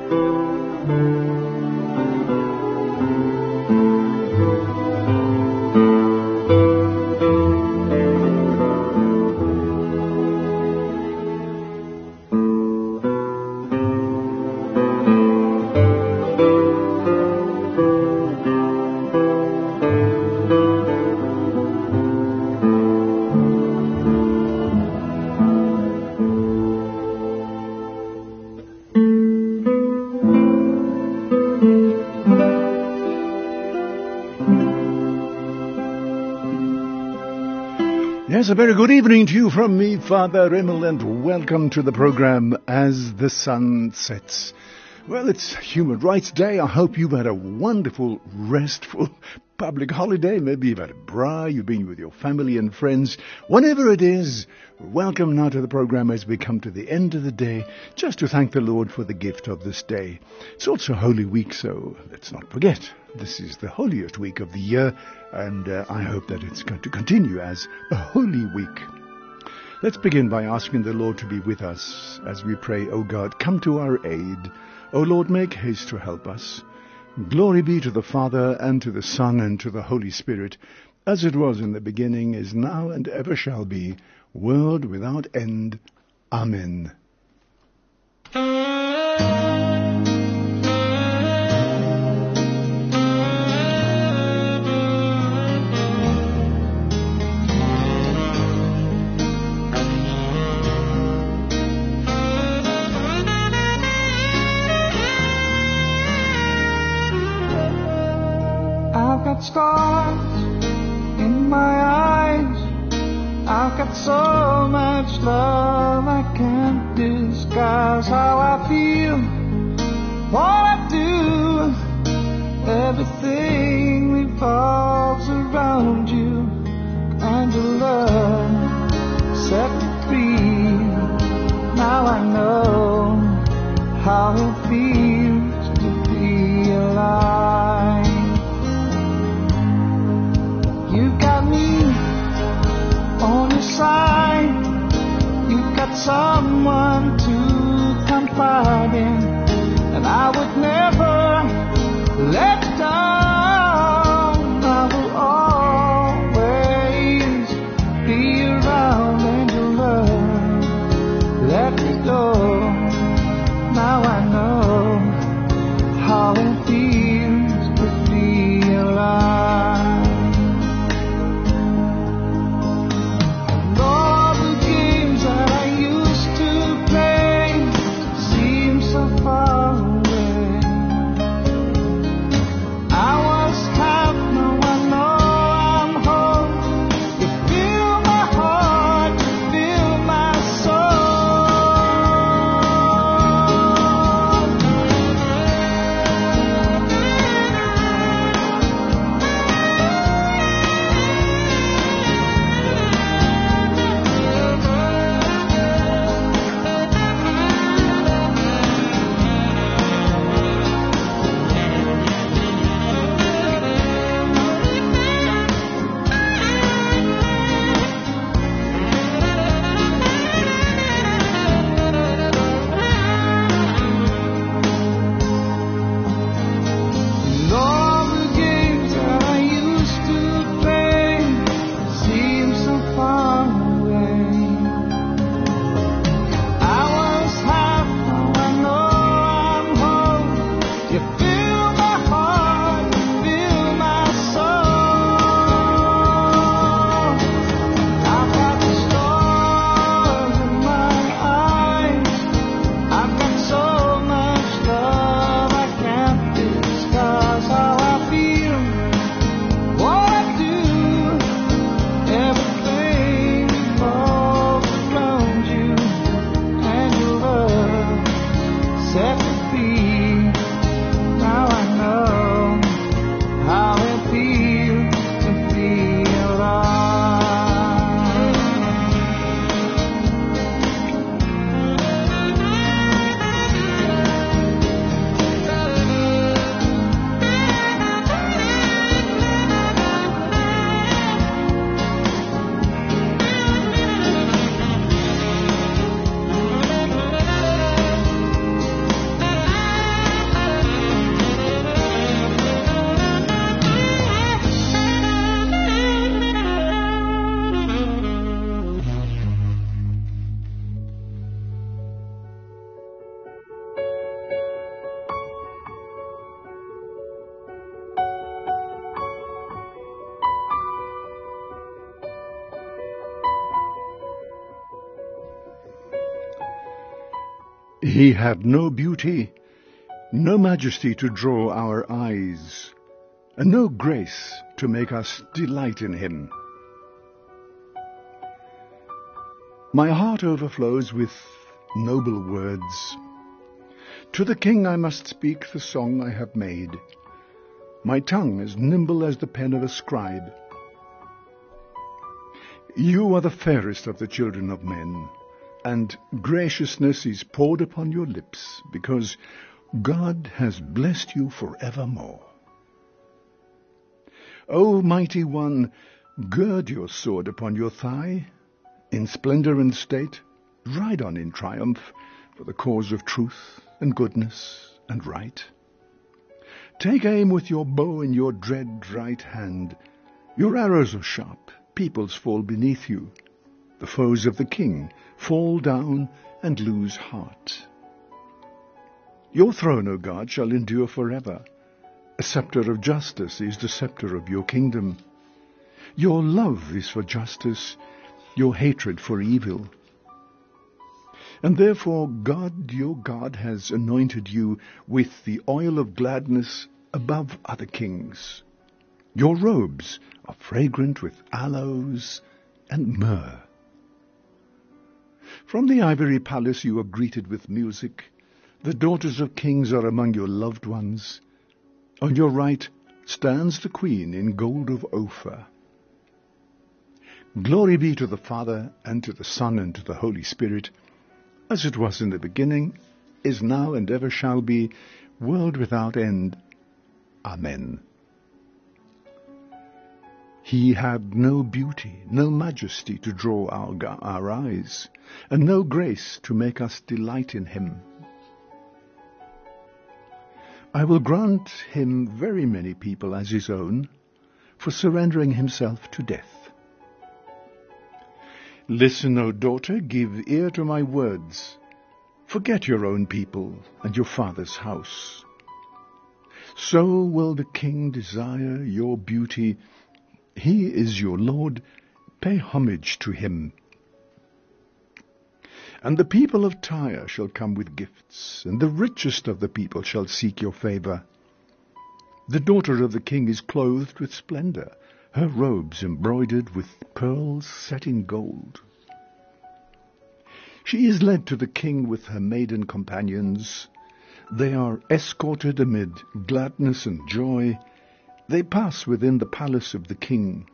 Yes, a very good evening to you from me, Father Emil, and welcome to the program As the Sun Sets. Well, it's Human Rights Day. I hope you've had a wonderful, restful public holiday. Maybe you've had a braai, you've been with your family and friends. Whatever it is, welcome now to the program as we come to the end of the day, just to thank the Lord for the gift of this day. It's also Holy Week, so let's not forget, this is the holiest week of the year, and I hope that it's going to continue as a Holy Week. Let's begin by asking the Lord to be with us as we pray, O God, come to our aid. O Lord, make haste to help us. Glory be to the Father, and to the Son, and to the Holy Spirit, as it was in the beginning, is now, and ever shall be, world without end. Amen. I've got scars in my eyes. I've got so much love I can't disguise how I feel, what I do. Everything revolves around you, and your love set me free. Now I know how it feels to be alive. You got me on your side. You got someone to confide in, and I would never let you down. I will always be around, and your love let me go. Now I know how it feels to be alive. He had no beauty, no majesty to draw our eyes, and no grace to make us delight in him. My heart overflows with noble words. To the King I must speak the song I have made, my tongue as nimble as the pen of a scribe. You are the fairest of the children of men, and graciousness is poured upon your lips, because God has blessed you forevermore. O mighty one, gird your sword upon your thigh. In splendor and state, ride on in triumph for the cause of truth and goodness and right. Take aim with your bow in your dread right hand. Your arrows are sharp, peoples fall beneath you. The foes of the king fall down and lose heart. Your throne, O God, shall endure forever. A scepter of justice is the scepter of your kingdom. Your love is for justice, your hatred for evil. And therefore God, your God, has anointed you with the oil of gladness above other kings. Your robes are fragrant with aloes and myrrh. From the ivory palace you are greeted with music. The daughters of kings are among your loved ones. On your right stands the queen in gold of Ophir. Glory be to the Father, and to the Son, and to the Holy Spirit, as it was in the beginning, is now, and ever shall be, world without end. Amen. He had no beauty, no majesty to draw our eyes, and no grace to make us delight in him. I will grant him very many people as his own, for surrendering himself to death. Listen, O daughter, give ear to my words. Forget your own people and your father's house. So will the king desire your beauty. He is your Lord. Pay homage to him. And the people of Tyre shall come with gifts, and the richest of the people shall seek your favor. The daughter of the king is clothed with splendor, her robes embroidered with pearls set in gold. She is led to the king with her maiden companions. They are escorted amid gladness and joy. They pass within the palace of the king.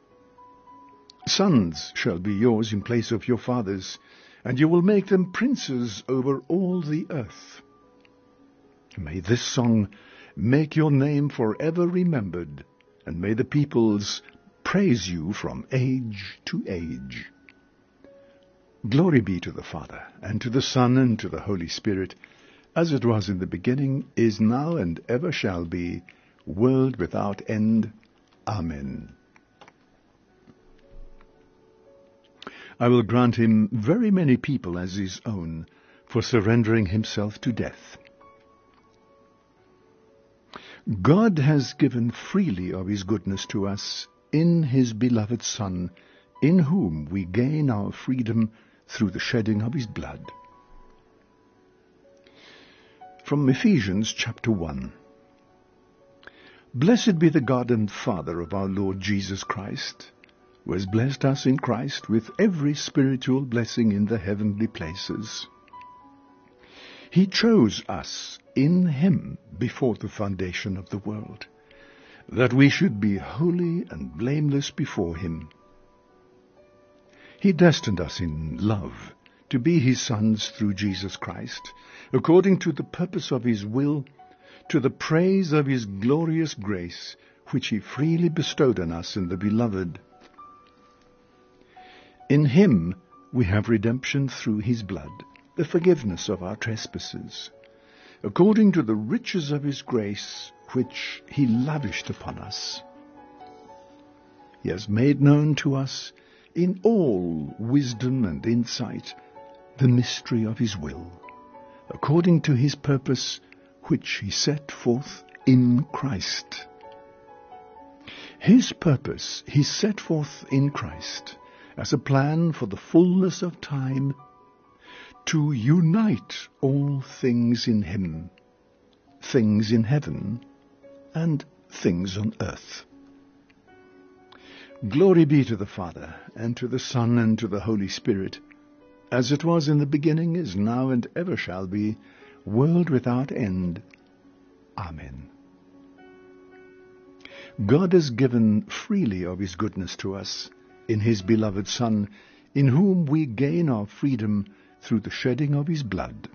Sons shall be yours in place of your fathers, and you will make them princes over all the earth. May this song make your name forever remembered, and may the peoples praise you from age to age. Glory be to the Father, and to the Son, and to the Holy Spirit, as it was in the beginning, is now, and ever shall be, world without end. Amen. I will grant him very many people as his own, for surrendering himself to death. God has given freely of his goodness to us in his beloved Son, in whom we gain our freedom through the shedding of his blood. From Ephesians chapter 1. Blessed be the God and Father of our Lord Jesus Christ, who has blessed us in Christ with every spiritual blessing in the heavenly places. He chose us in him before the foundation of the world, that we should be holy and blameless before him. He destined us in love to be his sons through Jesus Christ, according to the purpose of his will, to the praise of his glorious grace, which he freely bestowed on us in the Beloved. In him we have redemption through his blood, the forgiveness of our trespasses, according to the riches of his grace, which he lavished upon us. He has made known to us in all wisdom and insight the mystery of his will, according to his purpose, which he set forth in Christ. His purpose he set forth in Christ as a plan for the fullness of time, to unite all things in him, things in heaven and things on earth. Glory be to the Father, and to the Son, and to the Holy Spirit, as it was in the beginning, is now, and ever shall be, world without end. Amen. God has given freely of his goodness to us in his beloved Son, in whom we gain our freedom through the shedding of his blood.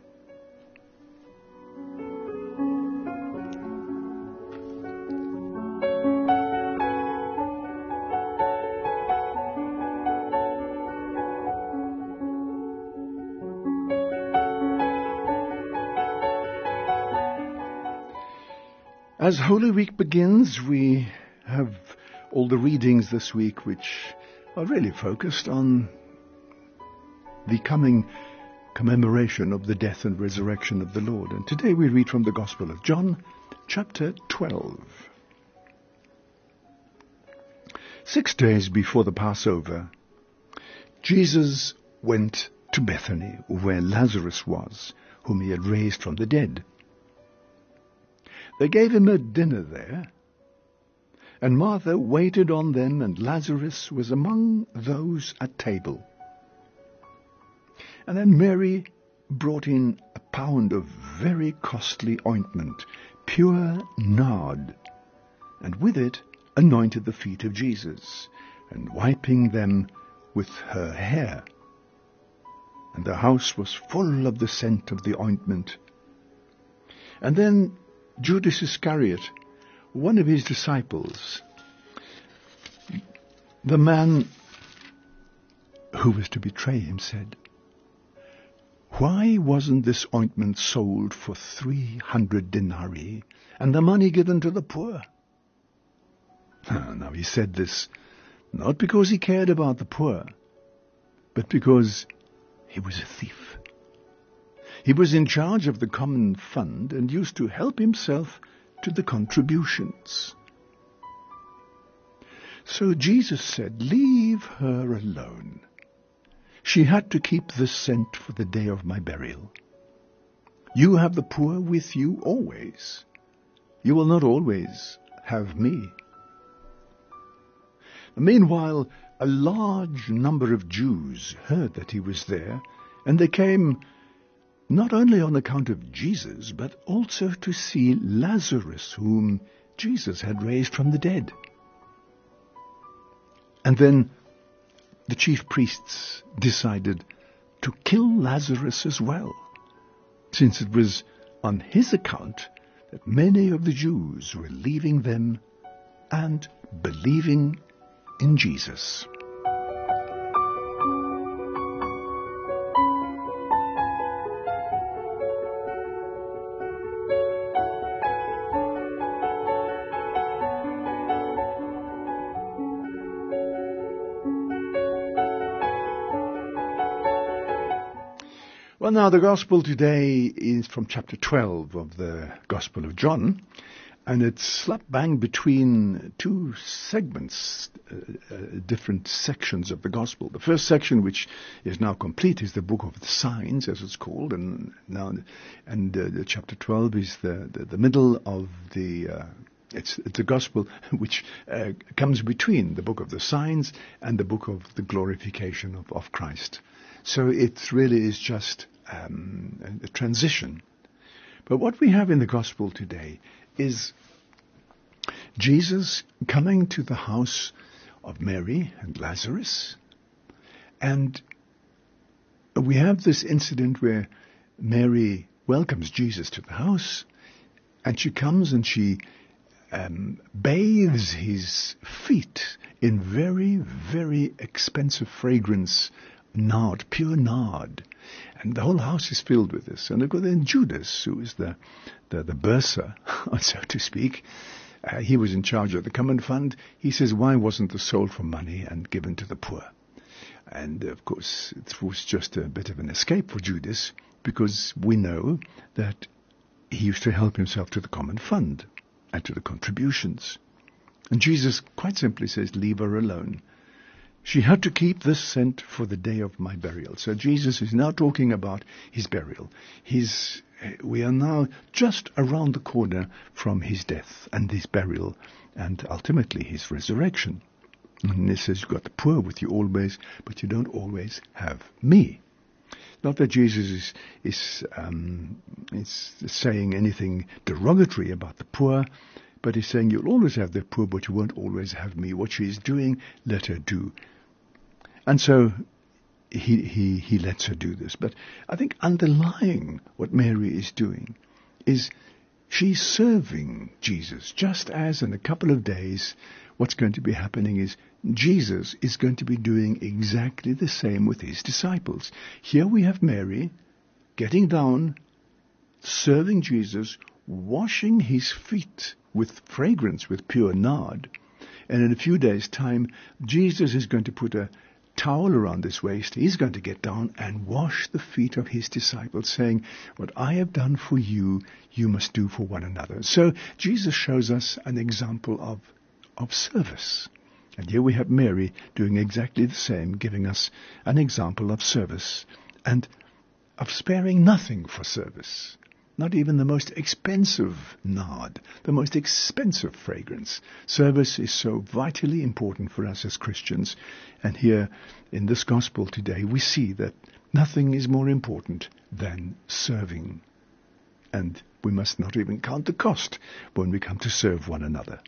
As Holy Week begins, we have all the readings this week which are really focused on the coming commemoration of the death and resurrection of the Lord. And today we read from the Gospel of John, chapter 12. 6 days before the Passover, Jesus went to Bethany, where Lazarus was, whom he had raised from the dead. They gave him a dinner there, and Martha waited on them, and Lazarus was among those at table. And then Mary brought in a pound of very costly ointment, pure nard, and with it anointed the feet of Jesus, and wiping them with her hair. And the house was full of the scent of the ointment. And then Judas Iscariot, one of his disciples, the man who was to betray him, said, "Why wasn't this ointment sold for 300 denarii and the money given to the poor?" Now he said this not because he cared about the poor, but because he was a thief. He was in charge of the common fund and used to help himself to the contributions. So Jesus said, "Leave her alone. She had to keep this scent for the day of my burial. You have the poor with you always. You will not always have me." Meanwhile, a large number of Jews heard that he was there, and they came not only on account of Jesus, but also to see Lazarus, whom Jesus had raised from the dead. And then the chief priests decided to kill Lazarus as well, since it was on his account that many of the Jews were leaving them and believing in Jesus. Well, now the Gospel today is from chapter 12 of the Gospel of John, and it's slap bang between two segments, different sections of the Gospel. The first section, which is now complete, is the book of the signs, as it's called, and the chapter 12 is the middle of the. It's a Gospel which comes between the book of the signs and the book of the glorification of Christ. So it really is just a transition. But what we have in the Gospel today is Jesus coming to the house of Mary and Lazarus. And we have this incident where Mary welcomes Jesus to the house, and she comes and she bathes his feet in very, very expensive fragrance, nard, pure nard. And the whole house is filled with this. And then Judas, who is the bursar, so to speak, he was in charge of the common fund. He says, "Why wasn't this sold for money and given to the poor?" And of course, it was just a bit of an escape for Judas, because we know that he used to help himself to the common fund and to the contributions. And Jesus quite simply says, "Leave her alone. She had to keep this scent for the day of my burial. So Jesus is now talking about his burial. We are now just around the corner from his death and his burial and ultimately his resurrection. And he says, you've got the poor with you always, but you don't always have me. Not that Jesus is saying anything derogatory about the poor, but he's saying you'll always have the poor, but you won't always have me. What she is doing, let her do. And so he lets her do this. But I think underlying what Mary is doing is she's serving Jesus, just as in a couple of days what's going to be happening is Jesus is going to be doing exactly the same with his disciples. Here we have Mary getting down, serving Jesus, washing his feet with fragrance, with pure nard. And in a few days' time, Jesus is going to put a towel around his waist. He's going to get down and wash the feet of his disciples, saying, what I have done for you, you must do for one another. So Jesus shows us an example of service. And here we have Mary doing exactly the same, giving us an example of service and of sparing nothing for service. Not even the most expensive nard, the most expensive fragrance. Service is so vitally important for us as Christians. And here in this gospel today, we see that nothing is more important than serving. And we must not even count the cost when we come to serve one another.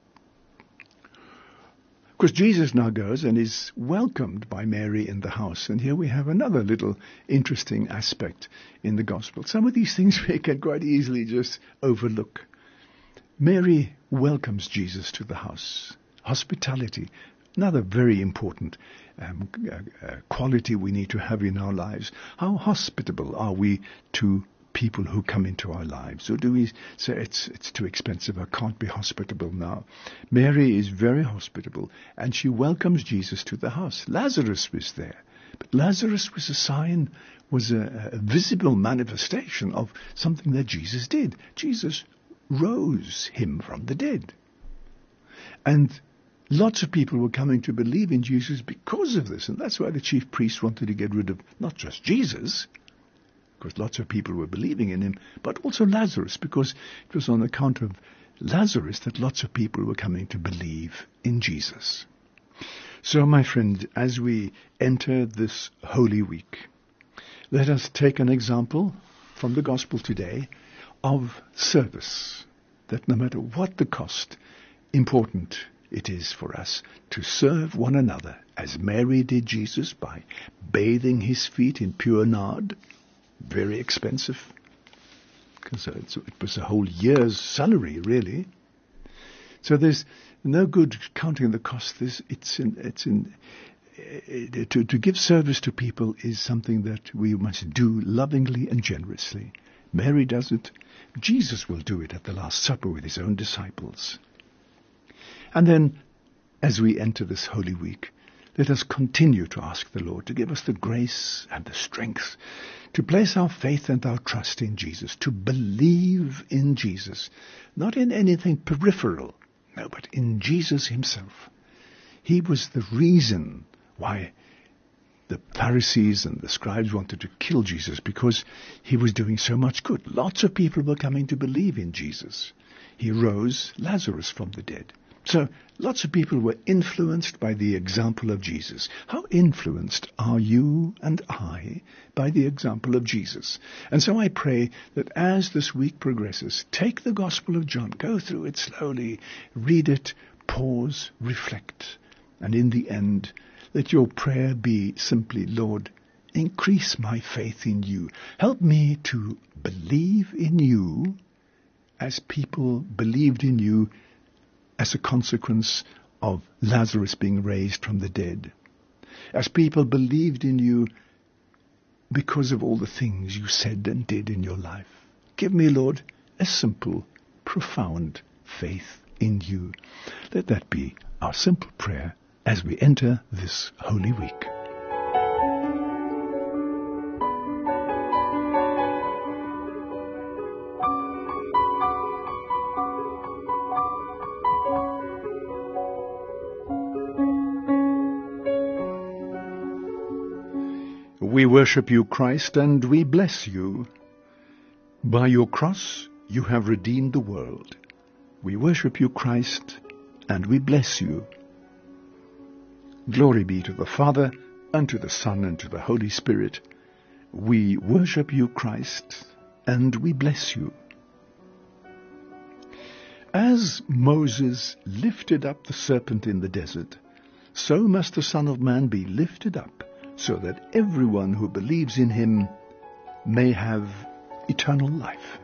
Of course, Jesus now goes and is welcomed by Mary in the house. And here we have another little interesting aspect in the gospel. Some of these things we can quite easily just overlook. Mary welcomes Jesus to the house. Hospitality, another very important quality we need to have in our lives. How hospitable are we to people who come into our lives? Or do we say it's too expensive, I can't be hospitable now? Mary is very hospitable, and she welcomes Jesus to the house. Lazarus was there, but Lazarus was a sign, was a visible manifestation of something that Jesus did. Jesus rose him from the dead. And lots of people were coming to believe in Jesus because of this, and that's why the chief priests wanted to get rid of not just Jesus, because lots of people were believing in him, but also Lazarus, because it was on account of Lazarus that lots of people were coming to believe in Jesus. So, my friend, as we enter this Holy Week, let us take an example from the Gospel today of service, that no matter what the cost, important it is for us to serve one another, as Mary did Jesus by bathing his feet in pure nard. Very expensive, because it was a whole year's salary, really. So there's no good counting the cost. To give service to people is something that we must do lovingly and generously. Mary does it. Jesus will do it at the Last Supper with his own disciples. And then, as we enter this Holy Week, let us continue to ask the Lord to give us the grace and the strength to place our faith and our trust in Jesus, to believe in Jesus, not in anything peripheral, no, but in Jesus himself. He was the reason why the Pharisees and the scribes wanted to kill Jesus, because he was doing so much good. Lots of people were coming to believe in Jesus. He rose Lazarus from the dead. So lots of people were influenced by the example of Jesus. How influenced are you and I by the example of Jesus? And so I pray that as this week progresses, take the Gospel of John, go through it slowly, read it, pause, reflect, and in the end, let your prayer be simply, Lord, increase my faith in you. Help me to believe in you as people believed in you as a consequence of Lazarus being raised from the dead. As people believed in you because of all the things you said and did in your life. Give me, Lord, a simple, profound faith in you. Let that be our simple prayer as we enter this Holy Week. We worship you, Christ, and we bless you. By your cross, you have redeemed the world. We worship you, Christ, and we bless you. Glory be to the Father, and to the Son, and to the Holy Spirit. We worship you, Christ, and we bless you. As Moses lifted up the serpent in the desert, so must the Son of Man be lifted up, so that everyone who believes in him may have eternal life.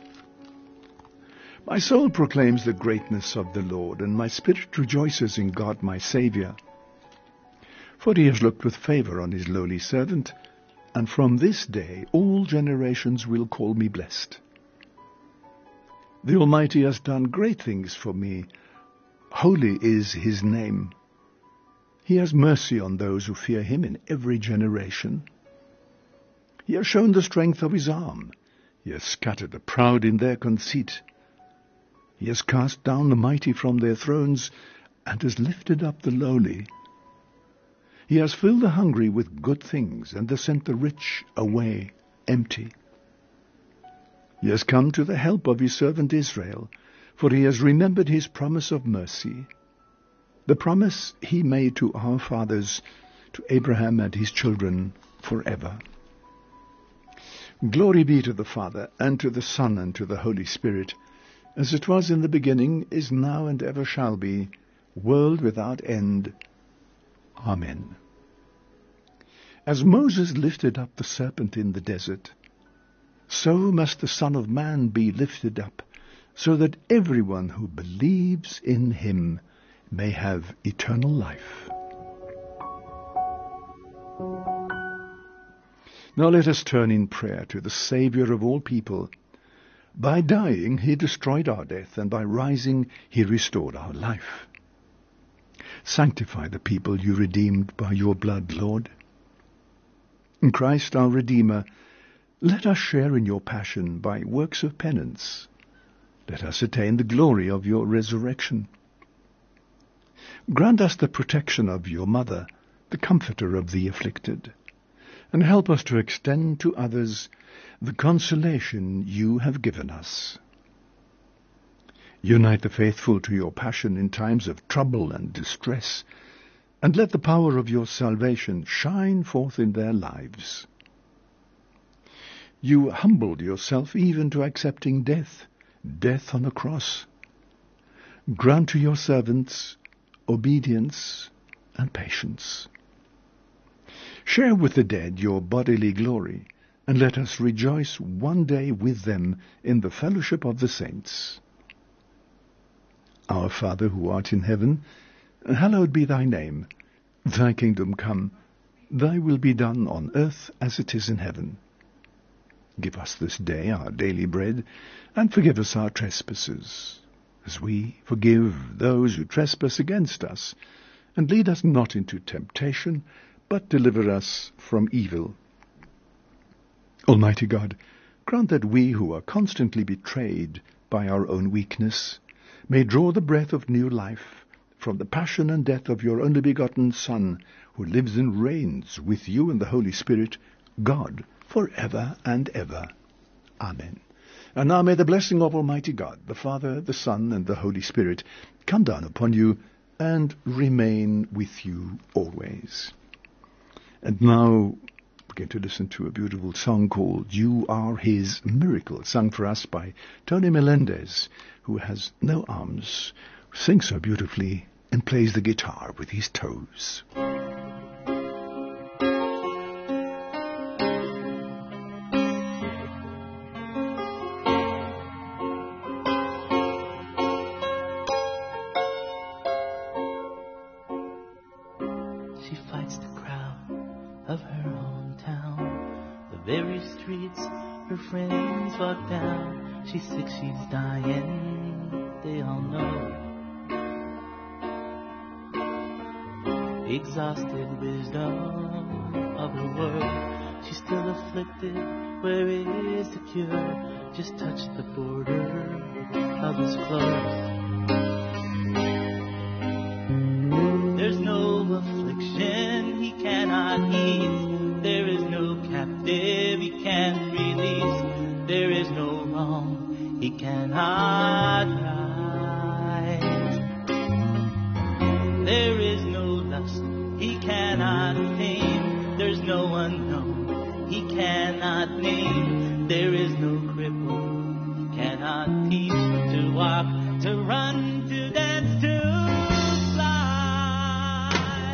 My soul proclaims the greatness of the Lord, and my spirit rejoices in God my Saviour. For he has looked with favour on his lowly servant, and from this day all generations will call me blessed. The Almighty has done great things for me. Holy is his name. He has mercy on those who fear him in every generation. He has shown the strength of his arm. He has scattered the proud in their conceit. He has cast down the mighty from their thrones, and has lifted up the lowly. He has filled the hungry with good things, and has sent the rich away empty. He has come to the help of his servant Israel, for he has remembered his promise of mercy, the promise he made to our fathers, to Abraham and his children forever. Glory be to the Father, and to the Son, and to the Holy Spirit, as it was in the beginning, is now, and ever shall be, world without end. Amen. As Moses lifted up the serpent in the desert, so must the Son of Man be lifted up, so that everyone who believes in him may have eternal life. Now let us turn in prayer to the Saviour of all people. By dying he destroyed our death, and by rising he restored our life. Sanctify the people you redeemed by your blood, Lord. In Christ our Redeemer, let us share in your passion by works of penance. Let us attain the glory of your resurrection. Grant us the protection of your mother, the comforter of the afflicted, and help us to extend to others the consolation you have given us. Unite the faithful to your passion in times of trouble and distress, and let the power of your salvation shine forth in their lives. You humbled yourself even to accepting death on a cross. Grant to your servants obedience and patience. Share with the dead your bodily glory, and let us rejoice one day with them in the fellowship of the saints. Our Father who art in heaven, hallowed be thy name. Thy kingdom come, thy will be done on earth as it is in heaven. Give us this day our daily bread, and forgive us our trespasses, as we forgive those who trespass against us. And lead us not into temptation, but deliver us from evil. Almighty God, grant that we who are constantly betrayed by our own weakness may draw the breath of new life from the passion and death of your only begotten Son, who lives and reigns with you in the Holy Spirit, God, for ever and ever. Amen. And now may the blessing of Almighty God, the Father, the Son, and the Holy Spirit come down upon you and remain with you always. And now we're going to listen to a beautiful song called You Are His Miracle, sung for us by Tony Melendez, who has no arms, sings so beautifully and plays the guitar with his toes. She fights the crowd of her hometown, the very streets her friends walk down. She's sick, she's dying, they all know. Exhausted wisdom of her world, she's still afflicted, where is the cure? Just touch the border of his clothes. There's no affliction he cannot ease, there is no he cannot rise. There is no lust he cannot tame. There's no unknown he cannot name. There is no cripple he cannot teach to walk, to run, to dance, to fly.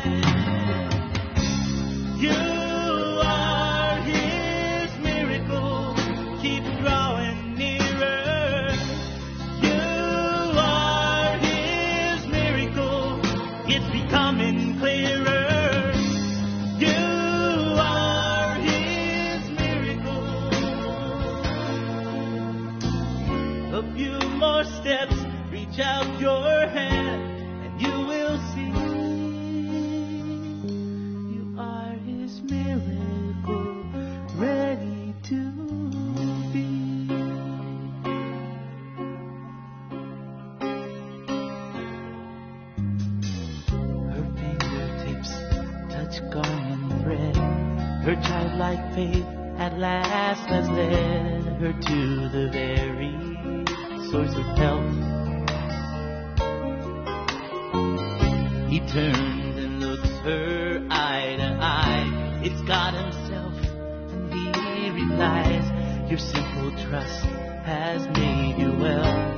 You are his miracle. Keep drawing nearer. You are his miracle. It's becoming clearer. You are his miracle. A few more steps, reach out your hand, and you will see. You are his miracle, ready to be. Her fingertips touch garment thread. Her childlike faith at last has led her to the very source of health. He turns and looks her eye to eye. It's God himself, and he replies, your simple trust has made you well.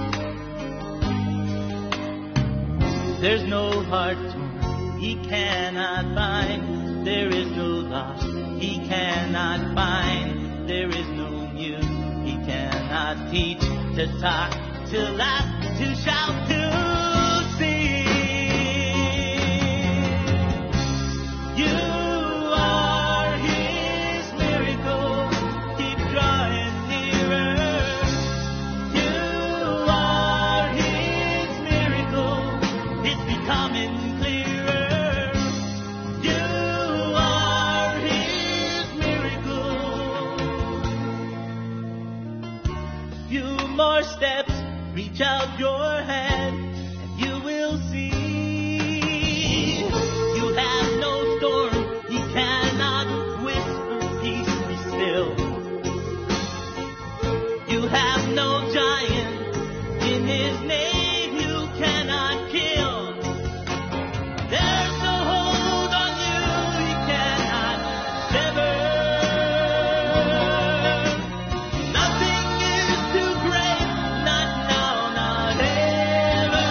There's no heart torn he cannot find. There is no loss he cannot find. There is no mute he cannot teach. To talk, to laugh, to shout, to sing. You are his miracle. Keep drawing nearer. You are his miracle. It's becoming clearer. You are his miracle. You more steps, reach out your hand, and you will see. You have no storm, he cannot whisper, peace be still. You have no giant, in his name you cannot kill. There's no hold on you, he cannot sever. Nothing is too great, not now, not ever.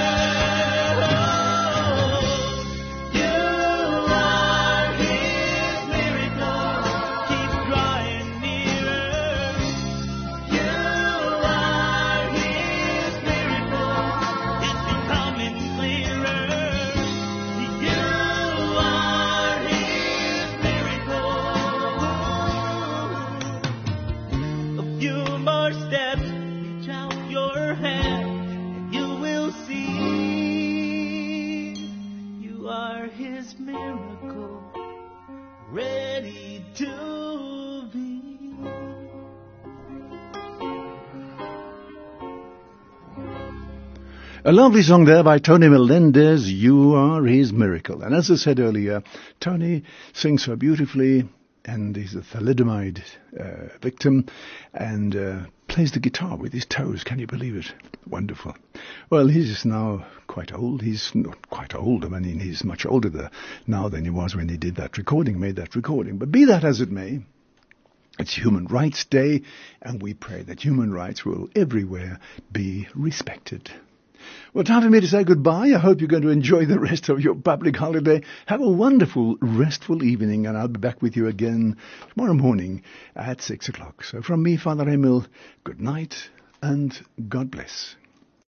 You are his miracle. Keep drawing nearer. You are his miracle. It's becoming clearer. You are his miracle. A few more steps, reach out your hand, and you will see. You are his miracle, ready to be. A lovely song there by Tony Melendez, You Are His Miracle. And as I said earlier, Tony sings so beautifully, and he's a thalidomide victim, and plays the guitar with his toes. Can you believe it? Wonderful. Well, he's now quite old. He's not quite old. I mean, he's much older now than he was when he did that recording, made that recording. But be that as it may, it's Human Rights Day, and we pray that human rights will everywhere be respected. Well, time for me to say goodbye. I hope you're going to enjoy the rest of your public holiday. Have a wonderful, restful evening, and I'll be back with you again tomorrow morning at 6 o'clock. So from me, Father Emil, good night and God bless.